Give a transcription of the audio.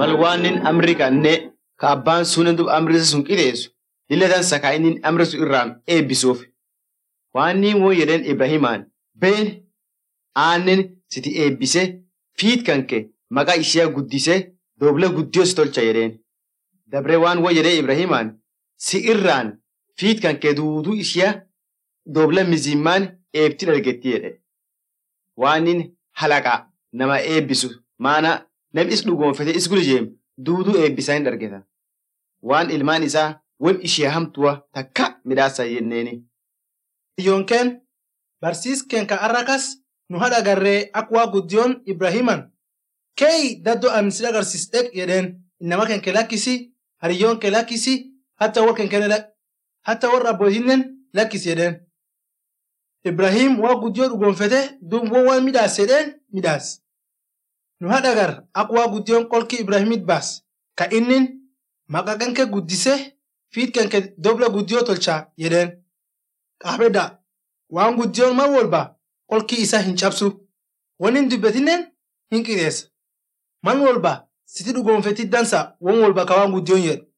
mal waanin amri kanne ka abbaan sunen dub amri sun qideesu lillatan sakainin amri sun irraan eebbisuuf waanni woo jedhen Ibrahimaan been aannen siti eebbise fiit kanke maqaa ishee guddise doobla guddiyos tolcha jedheen dabre waan woo jedhee Ibrahimaan si irraan fiit kanke duuduu ishee doobla mizimmaan eebti dargetti jedhe waanin halaqa nama eebbisu maana nam is dhugoonfete is guljeem duuduu eebbisaa hin dargetan waan ilmaan isaa won ishee hamtuwa takka midhaasa jenneeni. Yoonkeen barsiiskeen ka arrakas nu haadha garree akka guddiyoon Ibrahiman kee daddoo an si agarsiisdheq jedheen innama kenke lakkisi hariyyoon kee lakkisi hatta warra abbootinnen lakkisi jedheen. Ibrahim waa guddiyoo dhugoonfete duub waan midhaas jedheen midhaas. Nu haadha gar akka guddiyoon qolki Ibrahimit baas ka innin maqaa kanke guddise fiit kanke dobla guddiyoo tolchaa jedheen. Qaabedda waan guddiyoon mal walba qolki isaa hin cabsu wanni dubbetinnen hin qideessa. Man walba siti dhugoonfetti dansa waan walba ka waan guddiyoon jedhu.